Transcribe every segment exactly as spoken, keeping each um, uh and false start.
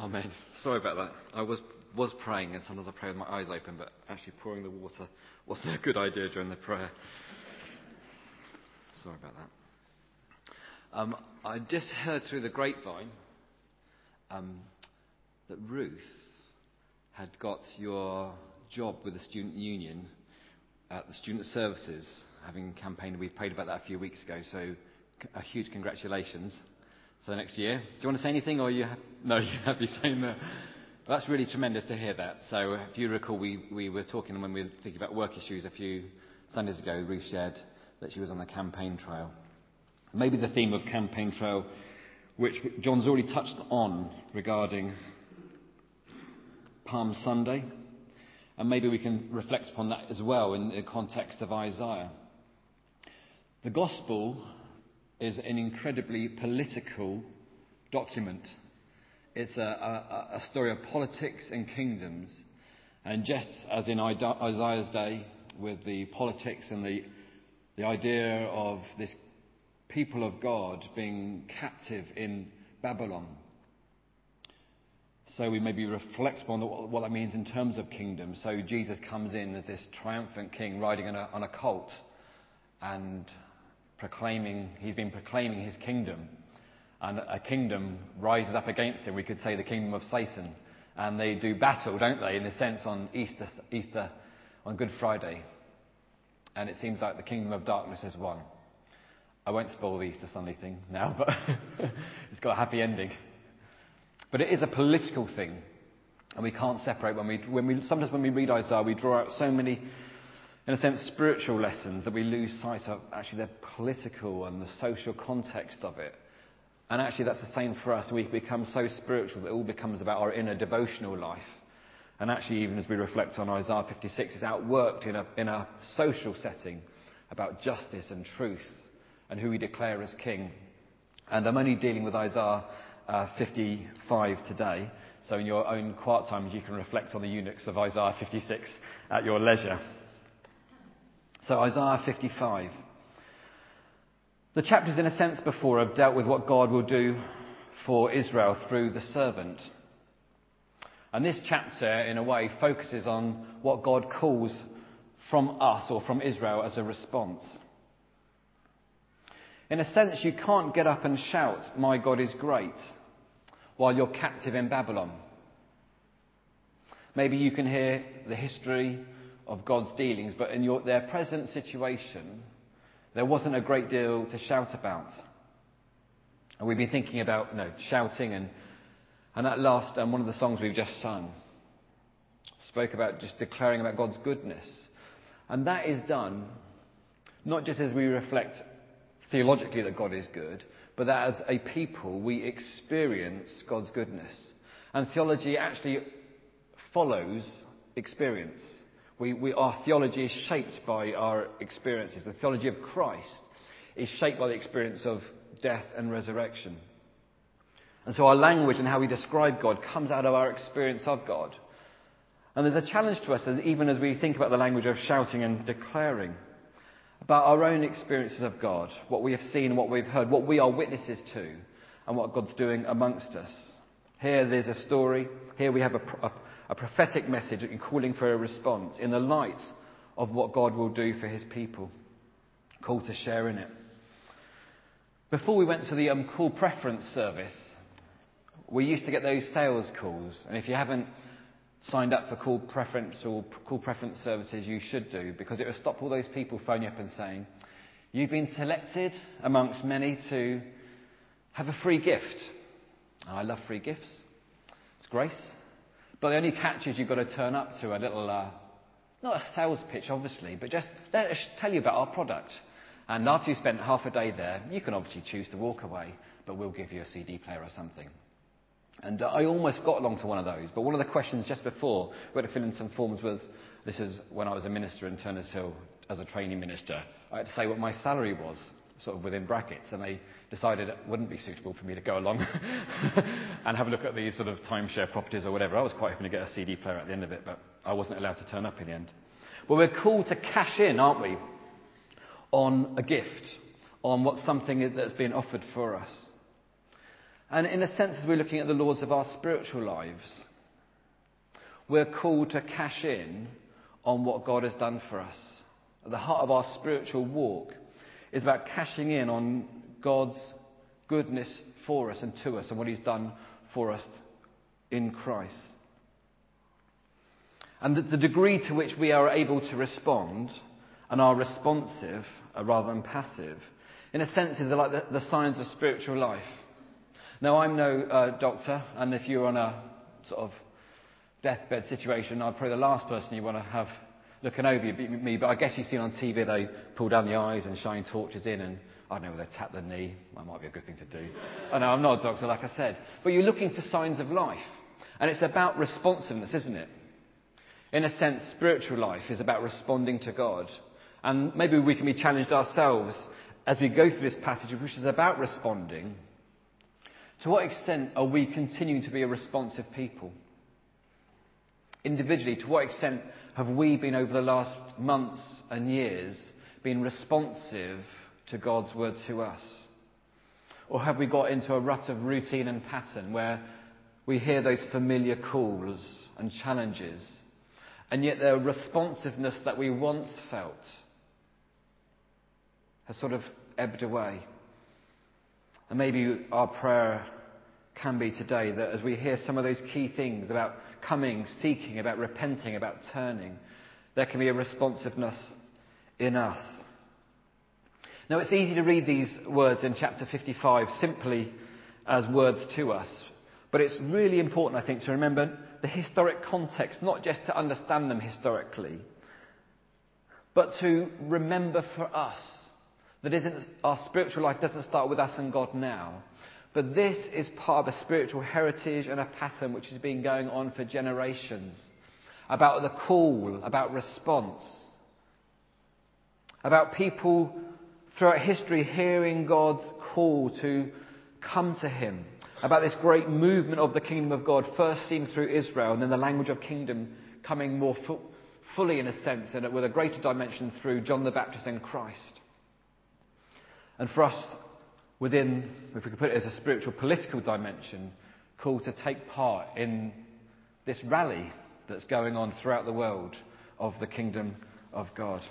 Amen. Sorry about that. I was was praying, and sometimes I pray with my eyes open, but actually pouring the water wasn't a good idea during the prayer. Sorry about that. Um, I just heard through the grapevine um, that Ruth had got your job with the student union at the student services, having campaigned. We prayed about that a few weeks ago, so a huge congratulations for the next year. Do you want to say anything, or are you ha- no? You're happy saying that? Well, that's really tremendous to hear that. So, if you recall, we, we were talking when we were thinking about work issues a few Sundays ago. Ruth shared that she was on the campaign trail. Maybe the theme of campaign trail, which John's already touched on regarding Palm Sunday, and maybe we can reflect upon that as well in the context of Isaiah. The Gospel is an incredibly political document. It's a, a, a story of politics and kingdoms. And just as in Isaiah's day, with the politics and the, the idea of this people of God being captive in Babylon. So we maybe reflect upon what that means in terms of kingdom. So Jesus comes in as this triumphant king riding on a, on a colt and proclaiming, he's been proclaiming his kingdom. And a kingdom rises up against him. We could say the kingdom of Satan. And they do battle, don't they, in a sense, on Easter, Easter, on Good Friday. And it seems like the kingdom of darkness has won. I won't spoil the Easter Sunday thing now, but it's got a happy ending. But it is a political thing. And we can't separate. When we, when we, sometimes when we read Isaiah, we draw out so many, in a sense, spiritual lessons that we lose sight of actually the political and the social context of it. And actually that's the same for us. We become so spiritual that it all becomes about our inner devotional life. And actually, even as we reflect on Isaiah fifty-six, it's outworked in a, in a social setting about justice and truth and who we declare as king. And I'm only dealing with Isaiah uh, fifty-five today. So in your own quiet times, you can reflect on the eunuchs of Isaiah fifty-six at your leisure. So Isaiah fifty-five. The chapters, in a sense, before have dealt with what God will do for Israel through the servant. And this chapter, in a way, focuses on what God calls from us or from Israel as a response. In a sense, you can't get up and shout, "My God is great," while you're captive in Babylon. Maybe you can hear the history of God's dealings, but in your, their present situation, there wasn't a great deal to shout about. And we've been thinking about you know, shouting, and, and that last, um, one of the songs we've just sung, spoke about just declaring about God's goodness. And that is done not just as we reflect theologically that God is good, but that as a people we experience God's goodness. And theology actually follows experience. We, we, our theology is shaped by our experiences. The theology of Christ is shaped by the experience of death and resurrection. And so our language and how we describe God comes out of our experience of God. And there's a challenge to us, as, even as we think about the language of shouting and declaring, about our own experiences of God, what we have seen, what we've heard, what we are witnesses to, and what God's doing amongst us. Here there's a story. Here we have a, a A prophetic message and calling for a response in the light of what God will do for his people. Call to share in it. Before we went to the um, call preference service, we used to get those sales calls. And if you haven't signed up for call preference or call preference services, you should do, because it will stop all those people phoning up and saying, "You've been selected amongst many to have a free gift." And I love free gifts. It's grace. But the only catch is you've got to turn up to a little, uh, not a sales pitch, obviously, but just let us tell you about our product. And after you've spent half a day there, you can obviously choose to walk away, but we'll give you a C D player or something. And uh, I almost got along to one of those. But one of the questions just before we had to fill in some forms was, this is when I was a minister in Turners Hill as a trainee minister. I had to say what my salary was, sort of within brackets, and they decided it wouldn't be suitable for me to go along and have a look at these sort of timeshare properties or whatever. I was quite hoping to get a C D player at the end of it, but I wasn't allowed to turn up in the end. Well, we're called to cash in, aren't we, on a gift, on what's something that's been offered for us. And in a sense, as we're looking at the Lords of our spiritual lives, we're called to cash in on what God has done for us. At the heart of our spiritual walk is about cashing in on God's goodness for us and to us and what he's done for us in Christ. And the, the degree to which we are able to respond and are responsive uh, rather than passive, in a sense, is like the, the signs of spiritual life. Now, I'm no uh, doctor, and if you're on a sort of deathbed situation, I'm probably the last person you want to have looking over you, me, but I guess you've seen on T V they pull down the eyes and shine torches in, and I don't know, they tap the knee. That might be a good thing to do. I know, I'm not a doctor, like I said. But you're looking for signs of life. And it's about responsiveness, isn't it? In a sense, spiritual life is about responding to God. And maybe we can be challenged ourselves as we go through this passage, which is about responding. To what extent are we continuing to be a responsive people? Individually, to what extent have we been over the last months and years been responsive to God's word to us? Or have we got into a rut of routine and pattern where we hear those familiar calls and challenges, and yet the responsiveness that we once felt has sort of ebbed away? And maybe our prayer can be today that as we hear some of those key things about coming, seeking, about repenting, about turning, there can be a responsiveness in us. Now, it's easy to read these words in chapter fifty-five simply as words to us, but it's really important, I think, to remember the historic context, not just to understand them historically, but to remember for us that isn't, our spiritual life doesn't start with us and God now, but this is part of a spiritual heritage and a pattern which has been going on for generations, about the call, about response, about people throughout history hearing God's call to come to him, about this great movement of the kingdom of God, first seen through Israel, and then the language of kingdom coming more fu- fully in a sense, and with a greater dimension through John the Baptist and Christ. And for us, within, if we could put it as a spiritual political dimension, called to take part in this rally that's going on throughout the world of the kingdom of God.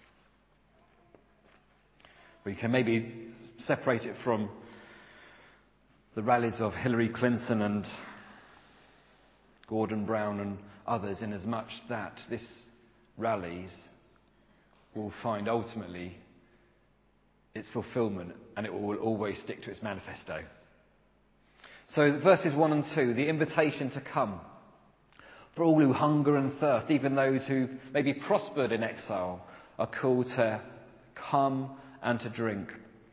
We can maybe separate it from the rallies of Hillary Clinton and Gordon Brown and others, in as much that this rallies will find ultimately its fulfillment, and it will always stick to its manifesto. So verses one and two, the invitation to come. For all who hunger and thirst, even those who maybe prospered in exile, are called to come and to drink.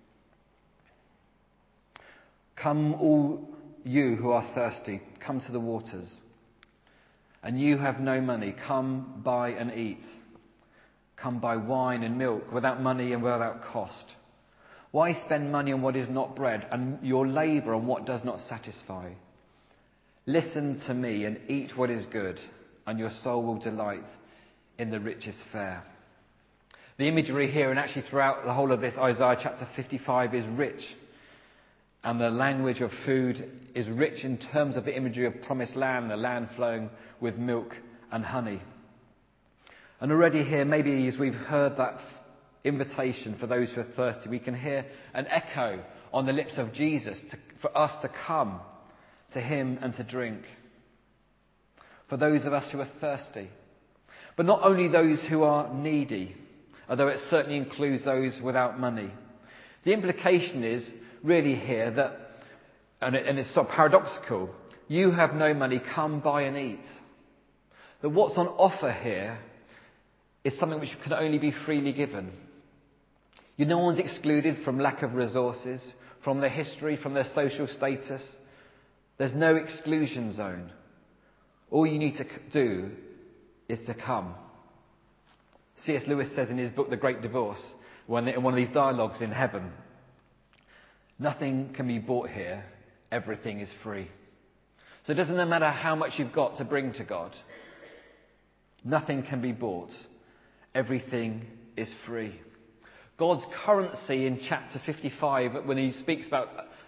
Come all you who are thirsty, come to the waters. And you have no money, come buy and eat. Come buy wine and milk without money and without cost. Why spend money on what is not bread, and your labour on what does not satisfy? Listen to me and eat what is good, and your soul will delight in the richest fare. The imagery here, and actually throughout the whole of this Isaiah chapter fifty-five, is rich. And the language of food is rich in terms of the imagery of promised land, the land flowing with milk and honey. And already here, maybe as we've heard that invitation for those who are thirsty, we can hear an echo on the lips of Jesus to, for us to come to him and to drink. For those of us who are thirsty. But not only those who are needy, although it certainly includes those without money. The implication is really here that, and, it, and it's sort of paradoxical, you have no money, come buy and eat. That what's on offer here is something which can only be freely given. You know, no one's excluded from lack of resources, from their history, from their social status. There's no exclusion zone. All you need to do is to come. C S Lewis says in his book, The Great Divorce, when in one of these dialogues in heaven, nothing can be bought here, everything is free. So it doesn't matter how much you've got to bring to God. Nothing can be bought. Everything is free. God's currency in chapter fifty-five, when he speaks about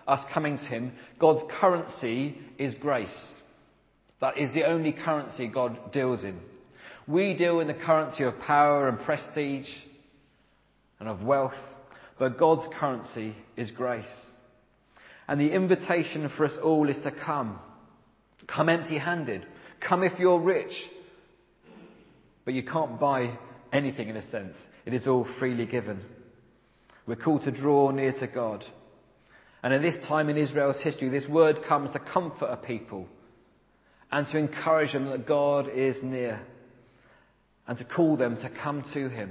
us coming to him, God's currency is grace. That is the only currency God deals in. We deal in the currency of power and prestige and of wealth, but God's currency is grace. And the invitation for us all is to come. Come empty-handed. Come if you're rich. But you can't buy anything in a sense. It is all freely given. We're called to draw near to God. And at this time in Israel's history, this word comes to comfort a people and to encourage them that God is near and to call them to come to him.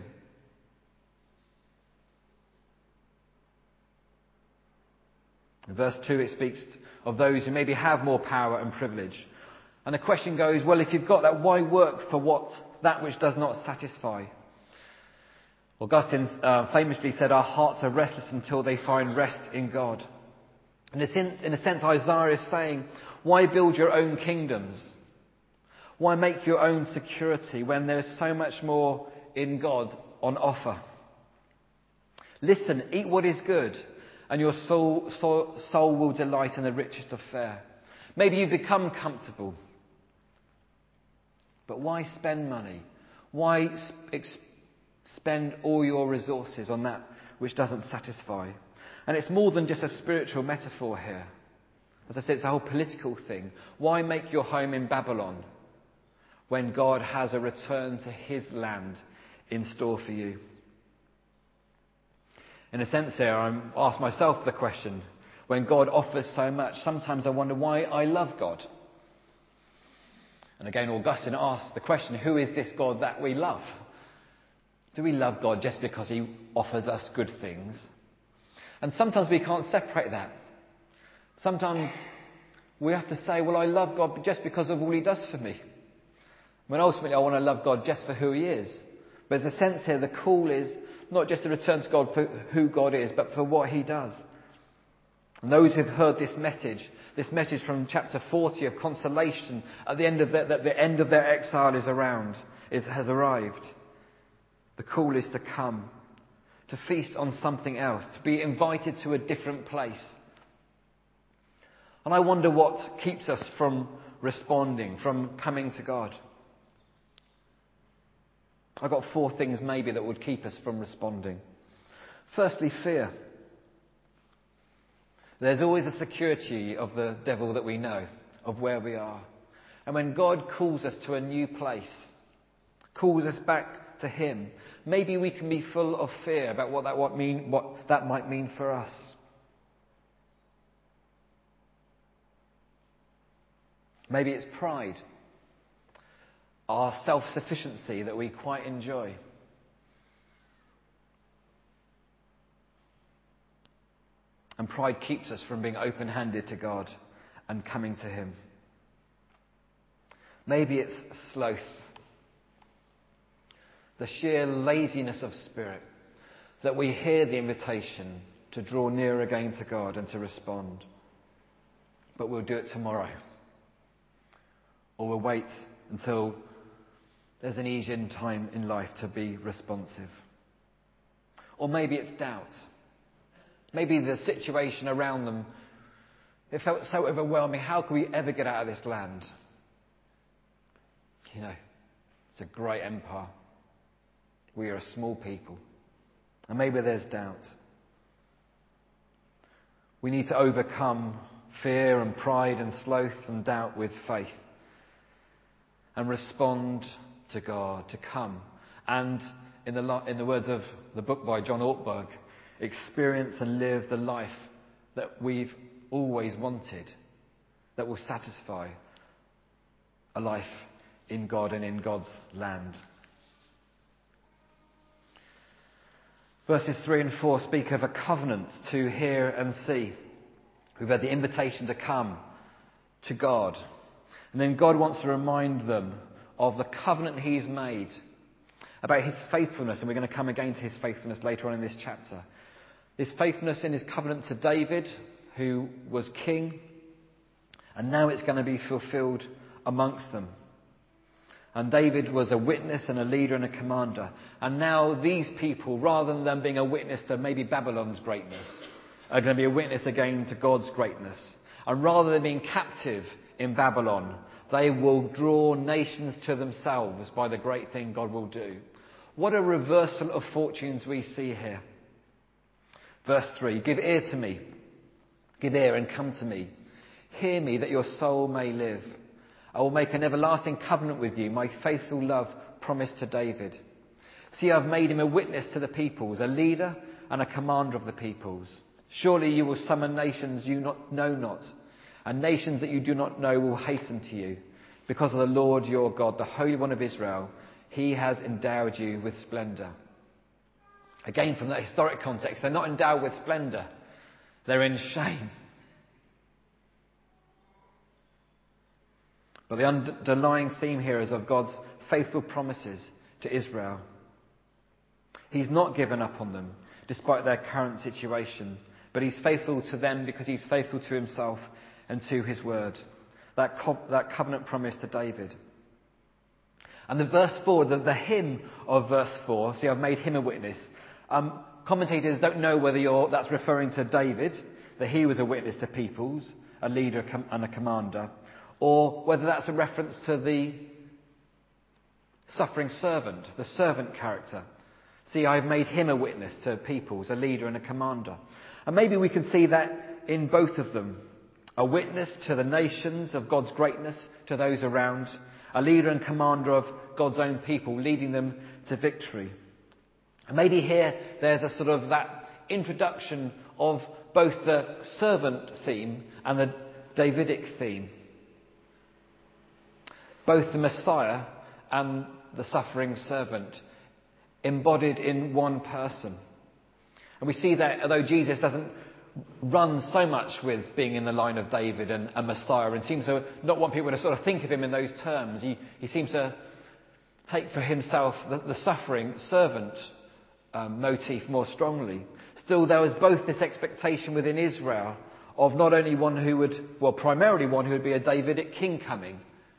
In verse two, it speaks of those who maybe have more power and privilege. And the question goes, well, if you've got that, why work for what that which does not satisfy? Augustine uh, famously said, our hearts are restless until they find rest in God. In a sense, in a sense, Isaiah is saying, why build your own kingdoms? Why make your own security when there is so much more in God on offer? Listen, eat what is good, and your soul, soul, soul will delight in the richest of fare. Maybe you become comfortable. But why spend money? Why ex- spend all your resources on that which doesn't satisfy? And it's more than just a spiritual metaphor here. As I said, it's a whole political thing. Why make your home in Babylon when God has a return to his land in store for you? In a sense there, I ask myself the question, when God offers so much, sometimes I wonder why I love God. And again, Augustine asks the question, who is this God that we love? Do we love God just because he offers us good things? And sometimes we can't separate that. Sometimes we have to say, well, I love God just because of all he does for me. When ultimately I want to love God just for who he is. But there's a sense here, the call is not just to return to God for who God is, but for what he does. And those who've heard this message, this message from chapter forty of consolation at the end of their, that the end of their exile is around, is, has arrived. The call is to come, to feast on something else, to be invited to a different place. And I wonder what keeps us from responding, from coming to God. I've got four things maybe that would keep us from responding. Firstly, fear. There's always a security of the devil that we know, of where we are. And when God calls us to a new place, calls us back to him, maybe we can be full of fear about what that, what mean, what that might mean for us. Maybe it's pride, our self-sufficiency that we quite enjoy. And pride keeps us from being open-handed to God and coming to him. Maybe it's sloth, the sheer laziness of spirit, that we hear the invitation to draw nearer again to God and to respond, but we'll do it tomorrow. Or we'll wait until there's an easier time in life to be responsive. Or maybe it's doubt. Maybe the situation around them, it felt so overwhelming. How can we ever get out of this land? You know, it's a great empire. We are a small people. And maybe there's doubt. We need to overcome fear and pride and sloth and doubt with faith. And respond to God, to come. And in the, in the words of the book by John Ortberg, experience and live the life that we've always wanted, that will satisfy a life in God and in God's land. Verses three and four speak of a covenant to hear and see. We've had the invitation to come to God. And then God wants to remind them of the covenant he's made, about his faithfulness, and we're going to come again to his faithfulness later on in this chapter. His faithfulness in his covenant to David, who was king, and now it's going to be fulfilled amongst them. And David was a witness and a leader and a commander. And now these people, rather than them being a witness to maybe Babylon's greatness, are going to be a witness again to God's greatness. And rather than being captive in Babylon, they will draw nations to themselves by the great thing God will do. What a reversal of fortunes we see here. Verse three, give ear to me. Give ear and come to me. Hear me that your soul may live. I will make an everlasting covenant with you, my faithful love promised to David. See, I've made him a witness to the peoples, a leader and a commander of the peoples. Surely you will summon nations you not know not, and nations that you do not know will hasten to you. Because of the Lord your God, the Holy One of Israel, he has endowed you with splendour. Again, from that historic context, they're not endowed with splendour. They're in shame. But the underlying theme here is of God's faithful promises to Israel. He's not given up on them, despite their current situation. But he's faithful to them because he's faithful to himself and to his word. That, co- that covenant promise to David. And the verse four, the, the hymn of verse four, see, I've made him a witness. Um, commentators don't know whether you're, that's referring to David, that he was a witness to peoples, a leader and a commander, or whether that's a reference to the suffering servant, the servant character. See, I've made him a witness to peoples, a leader and a commander. And maybe we can see that in both of them. A witness to the nations of God's greatness, to those around. A leader and commander of God's own people, leading them to victory. And maybe here there's a sort of that introduction of both the servant theme and the Davidic theme. Both the Messiah and the suffering servant embodied in one person. And we see that although Jesus doesn't run so much with being in the line of David and a Messiah and seems to not want people to sort of think of him in those terms, he, he seems to take for himself the, the suffering servant um, motif more strongly. Still, there was both this expectation within Israel of not only one who would, well, primarily one who would be a Davidic king coming.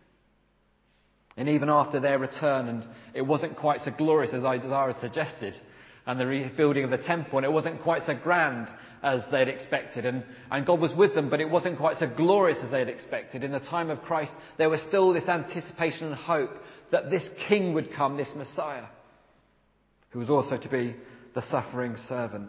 And even after their return, and it wasn't quite so glorious as Isaiah had suggested, and the rebuilding of the temple, and it wasn't quite so grand as they had expected. And, and God was with them, but it wasn't quite so glorious as they had expected. In the time of Christ, there was still this anticipation and hope that this king would come, this Messiah, who was also to be the suffering servant.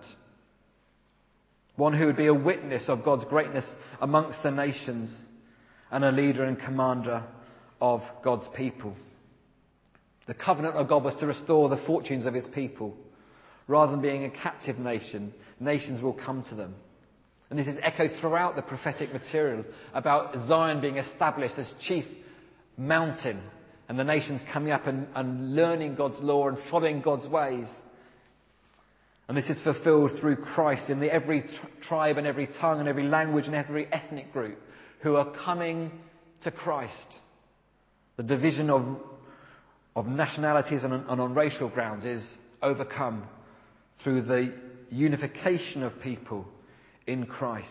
One who would be a witness of God's greatness amongst the nations and a leader and commander of God's people. The covenant of God was to restore the fortunes of his people. Rather than being a captive nation, nations will come to them. And this is echoed throughout the prophetic material about Zion being established as chief mountain and the nations coming up and, and learning God's law and following God's ways. And this is fulfilled through Christ in the every t- tribe and every tongue and every language and every ethnic group who are coming to Christ. The division of, of nationalities and, and on racial grounds is overcome through the unification of people in Christ.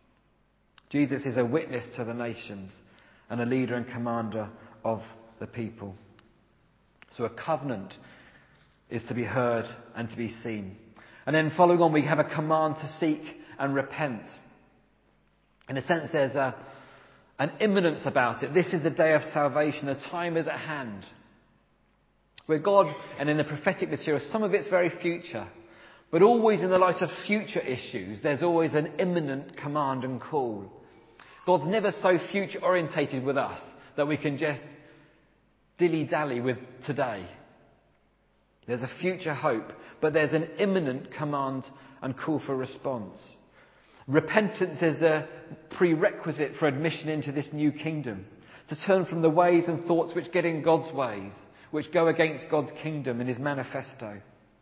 Jesus is a witness to the nations and a leader and commander of the people. So a covenant is to be heard and to be seen. And then following on, we have a command to seek and repent. In a sense, there's a, an imminence about it. This is the day of salvation. The time is at hand. Where God, and in the prophetic material, some of it's very future. But always in the light of future issues, there's always an imminent command and call. God's never so future orientated with us that we can just dilly-dally with today. There's a future hope, but there's an imminent command and call for response. Repentance is a prerequisite for admission into this new kingdom. To turn from the ways and thoughts which get in God's ways, which go against God's kingdom in his manifesto.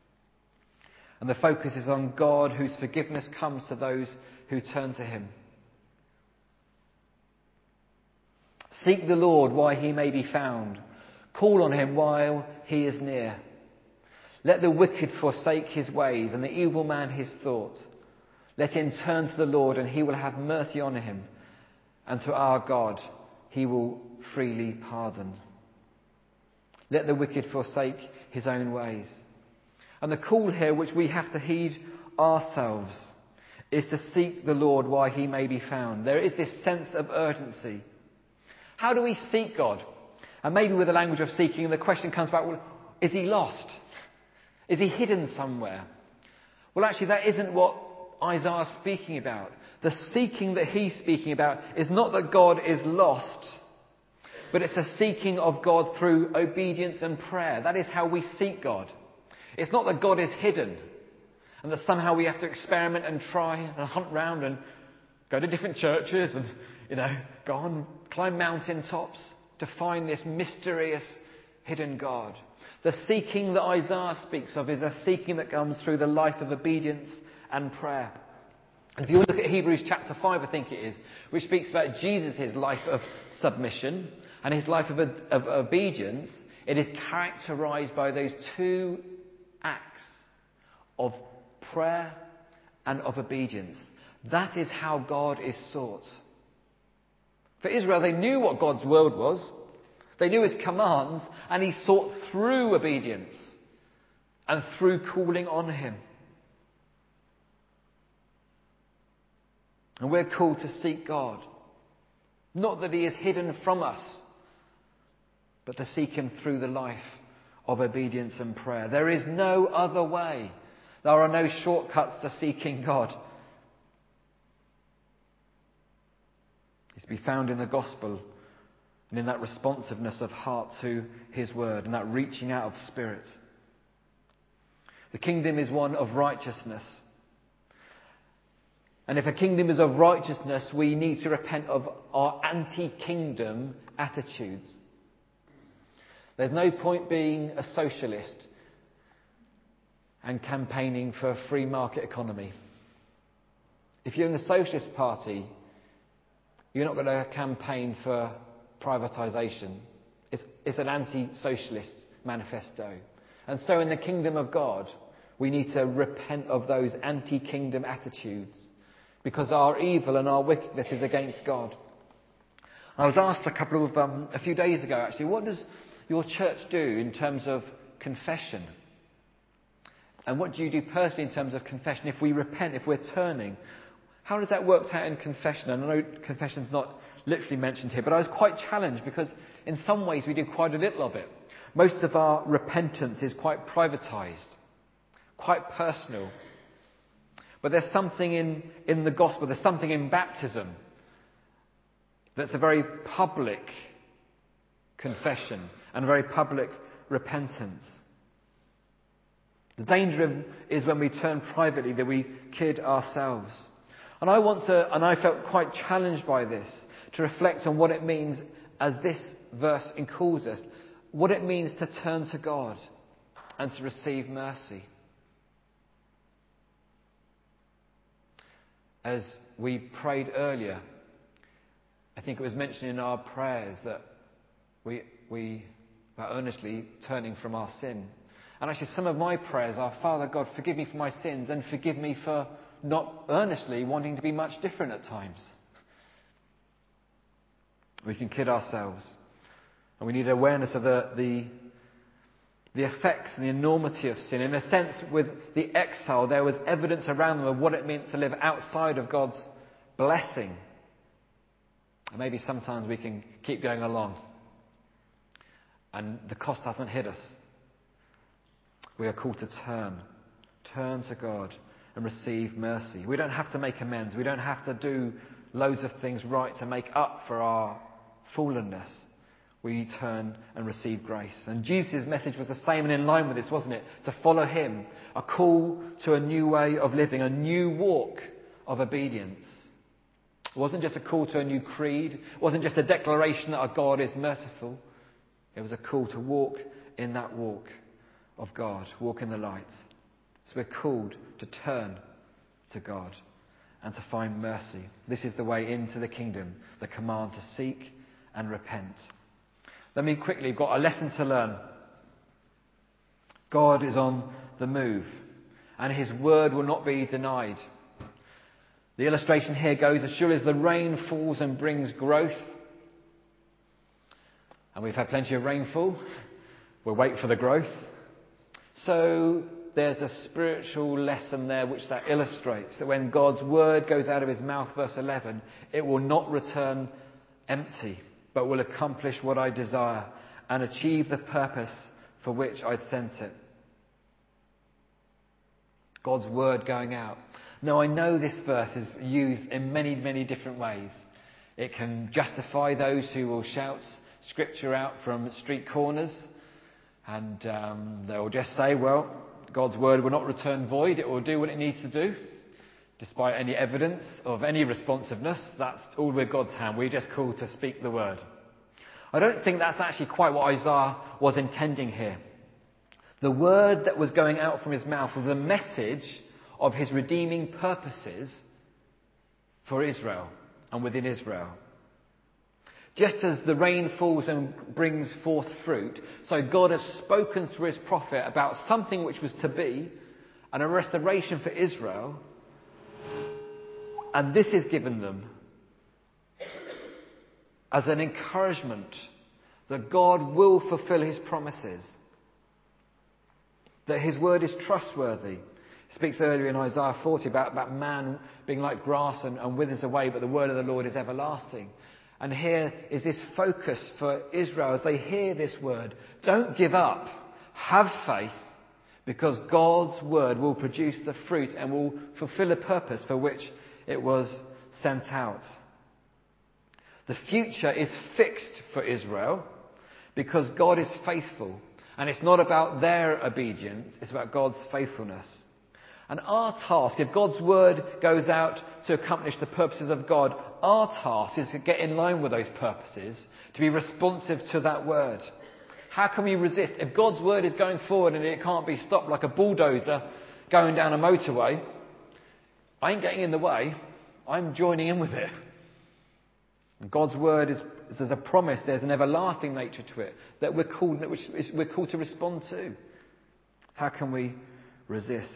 And the focus is on God, whose forgiveness comes to those who turn to him. Seek the Lord while he may be found. Call on him while he is near. Let the wicked forsake his ways and the evil man his thoughts. Let him turn to the Lord and he will have mercy on him. And to our God he will freely pardon. Let the wicked forsake his own ways. And the call here, which we have to heed ourselves, is to seek the Lord while he may be found. There is this sense of urgency. How do we seek God? And maybe with the language of seeking, the question comes back, well, is he lost? Is he hidden somewhere? Well, actually, that isn't what Isaiah is speaking about. The seeking that he's speaking about is not that God is lost, but it's a seeking of God through obedience and prayer. That is how we seek God. It's not that God is hidden and that somehow we have to experiment and try and hunt round and go to different churches and, you know, go on, climb mountain tops to find this mysterious hidden God. The seeking that Isaiah speaks of is a seeking that comes through the life of obedience and prayer. And if you look at Hebrews chapter five, I think it is, which speaks about Jesus' life of submission and his life of, of obedience, it is characterised by those two acts of prayer and of obedience. That is how God is sought. For Israel, they knew what God's word was. They knew his commands, and he sought through obedience and through calling on him. And we're called to seek God. Not that he is hidden from us, but to seek him through the life of obedience and prayer. There is no other way. There are no shortcuts to seeking God. It's to be found in the gospel and in that responsiveness of heart to his word and that reaching out of spirit. The kingdom is one of righteousness. And if a kingdom is of righteousness, we need to repent of our anti-kingdom attitudes. There's no point being a socialist and campaigning for a free market economy. If you're in the Socialist Party, you're not going to campaign for privatisation. It's, it's an anti-socialist manifesto. And so in the kingdom of God, we need to repent of those anti-kingdom attitudes, because our evil and our wickedness is against God. I was asked a couple of, um, a few days ago actually, what does your church do in terms of confession? And what do you do personally in terms of confession? If we repent, if we're turning, how does that work out in confession? And I know confession's not literally mentioned here, but I was quite challenged because in some ways we do quite a little of it. Most of our repentance is quite privatised, quite personal. But there's something in, in the gospel, there's something in baptism that's a very public confession and a very public repentance. The danger is when we turn privately that we kid ourselves. And I want to, and I felt quite challenged by this, to reflect on what it means as this verse calls us, what it means to turn to God and to receive mercy. As we prayed earlier, I think it was mentioned in our prayers that we we are earnestly turning from our sin. And actually some of my prayers are, Father God, forgive me for my sins and forgive me for not earnestly wanting to be much different at times. We can kid ourselves. And we need awareness of the, the, the effects and the enormity of sin. In a sense, with the exile, there was evidence around them of what it meant to live outside of God's blessing. And maybe sometimes we can keep going along and the cost hasn't hit us. We are called to turn. Turn to God and receive mercy. We don't have to make amends. We don't have to do loads of things right to make up for our fallenness. We turn and receive grace. And Jesus' message was the same and in line with this, wasn't it? To follow him. A call to a new way of living, a new walk of obedience. It wasn't just a call to a new creed. It wasn't just a declaration that our God is merciful. It was a call to walk in that walk of God. Walk in the light. So we're called to turn to God and to find mercy. This is the way into the kingdom. The command to seek and repent. Let me quickly, I've got a lesson to learn. God is on the move and his word will not be denied. The illustration here goes, as sure as the rain falls and brings growth, and we've had plenty of rainfall, we'll wait for the growth. So there's a spiritual lesson there which that illustrates, that when God's word goes out of his mouth, verse eleven, it will not return empty, but will accomplish what I desire and achieve the purpose for which I'd sent it. God's word going out. Now, I know this verse is used in many, many different ways. It can justify those who will shout scripture out from street corners, and um, they'll just say, well, God's word will not return void. It will do what it needs to do. Despite any evidence of any responsiveness, that's all with God's hand. We're just called to speak the word. I don't think that's actually quite what Isaiah was intending here. The word that was going out from his mouth was a message of his redeeming purposes for Israel and within Israel. Just as the rain falls and brings forth fruit, so God has spoken through his prophet about something which was to be, and a restoration for Israel, and this is given them as an encouragement that God will fulfill his promises, that his word is trustworthy. He speaks earlier in Isaiah forty about, about man being like grass and, and withers away, but the word of the Lord is everlasting. And here is this focus for Israel as they hear this word. Don't give up. Have faith, because God's word will produce the fruit and will fulfill a purpose for which it was sent out. The future is fixed for Israel because God is faithful. And it's not about their obedience, it's about God's faithfulness. And our task, if God's word goes out to accomplish the purposes of God, our task is to get in line with those purposes, to be responsive to that word. How can we resist? If God's word is going forward and it can't be stopped like a bulldozer going down a motorway, I ain't getting in the way, I'm joining in with it. And God's word is, there's a promise, there's an everlasting nature to it that we're called, which we're called to respond to. How can we resist?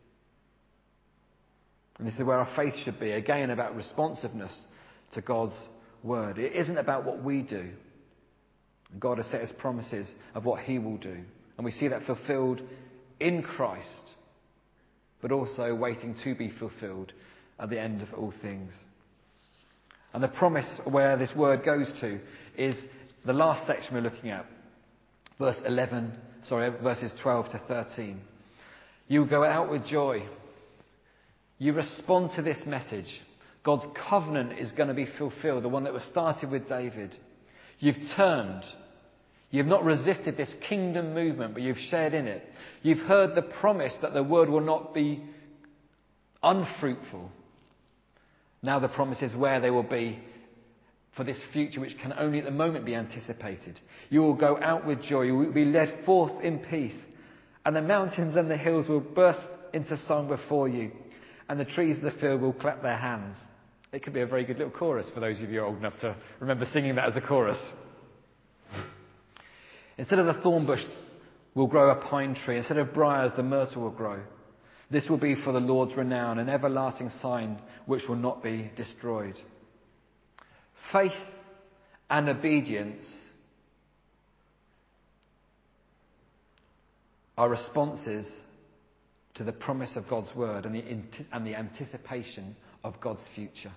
And this is where our faith should be, again, about responsiveness to God's word. It isn't about what we do. God has set his promises of what he will do. And we see that fulfilled in Christ, but also waiting to be fulfilled at the end of all things. And the promise where this word goes to is the last section we're looking at. Verse eleven, sorry, verses twelve to thirteen. You go out with joy. You respond to this message. God's covenant is going to be fulfilled, the one that was started with David. You've turned. You've not resisted this kingdom movement, but you've shared in it. You've heard the promise that the word will not be unfruitful. Now the promise is where they will be for this future, which can only at the moment be anticipated. You will go out with joy. You will be led forth in peace. And the mountains and the hills will burst into song before you. And the trees of the field will clap their hands. It could be a very good little chorus for those of you old enough to remember singing that as a chorus. Instead of the thorn bush will grow a pine tree. Instead of briars, the myrtle will grow. This will be for the Lord's renown, an everlasting sign which will not be destroyed. Faith and obedience are responses to the promise of God's word and the, and the anticipation of God's future.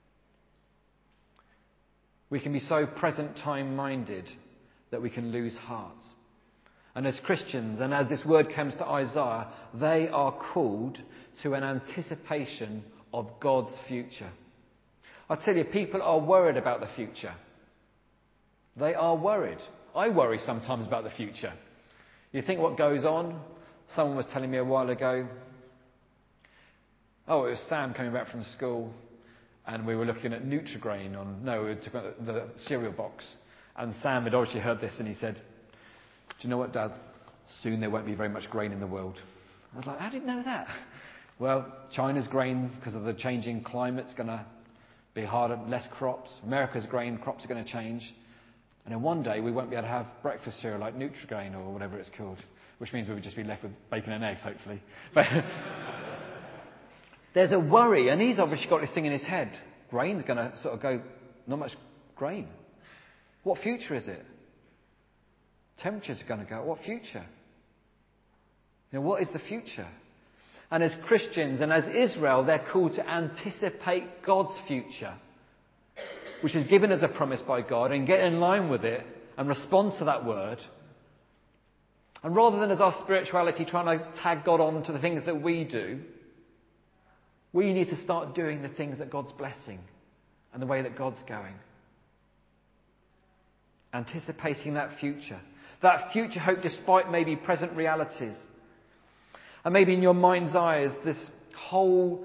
We can be so present time minded that we can lose heart. And as Christians, and as this word comes to Isaiah, they are called to an anticipation of God's future. I tell you, people are worried about the future. They are worried. I worry sometimes about the future. You think what goes on? Someone was telling me a while ago, oh, it was Sam coming back from school, and we were looking at Nutrigrain on, no, we were talking about the cereal box. And Sam had obviously heard this, and he said, do you know what, Dad? Soon there won't be very much grain in the world. I was like, how did you know that? Well, China's grain, because of the changing climate, is going to be harder, less crops. America's grain crops are going to change. And then one day we won't be able to have breakfast cereal like Nutrigrain or whatever it's called, which means we would just be left with bacon and eggs, hopefully. But there's a worry, and he's obviously got this thing in his head. Grain's going to sort of go, not much grain. What future is it? Temperature's going to go, what future? You know, what is the future? And as Christians and as Israel, they're called to anticipate God's future, which is given as a promise by God, and get in line with it and respond to that word. And rather than as our spirituality trying to tag God on to the things that we do, we need to start doing the things that God's blessing and the way that God's going. Anticipating that future. That future hope despite maybe present realities. And maybe in your mind's eyes, this whole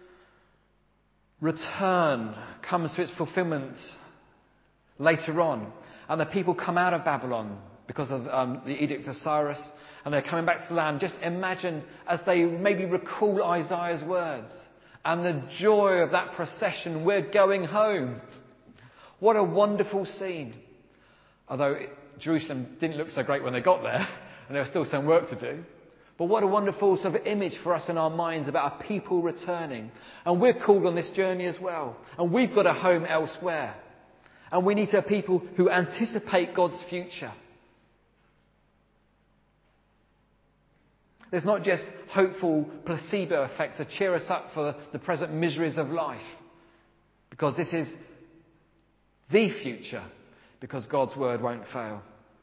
return comes to its fulfillment later on. And the people come out of Babylon because of um, the Edict of Cyrus. And they're coming back to the land. Just imagine as they maybe recall Isaiah's words. And the joy of that procession. We're going home. What a wonderful scene. Although it, Jerusalem didn't look so great when they got there. And there was still some work to do. But what a wonderful sort of image for us in our minds about a people returning. And we're called on this journey as well. And we've got a home elsewhere. And we need to have people who anticipate God's future. There's not just hopeful placebo effect to cheer us up for the present miseries of life. Because this is the future. Because God's word won't fail.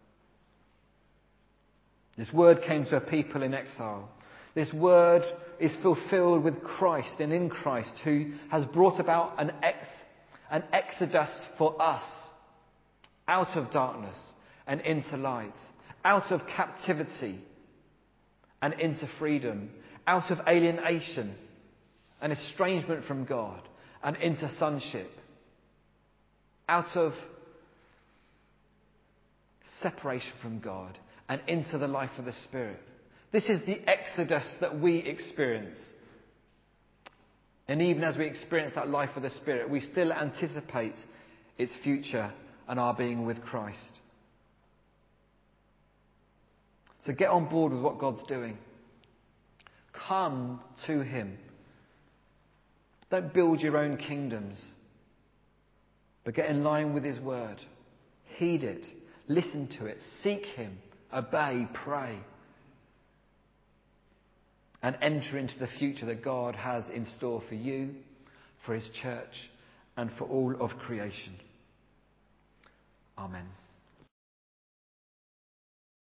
This word came to a people in exile. This word is fulfilled with Christ and in Christ, who has brought about an, ex, an exodus for us out of darkness and into light, out of captivity and into freedom, out of alienation and estrangement from God and into sonship, out of separation from God and into the life of the Spirit. This is the exodus that we experience. And even as we experience that life of the Spirit, we still anticipate its future and our being with Christ. So get on board with what God's doing. Come to Him. Don't build your own kingdoms, but get in line with His word. Heed it. Listen to it. Seek Him. Obey. Pray. And enter into the future that God has in store for you, for His church, and for all of creation. Amen.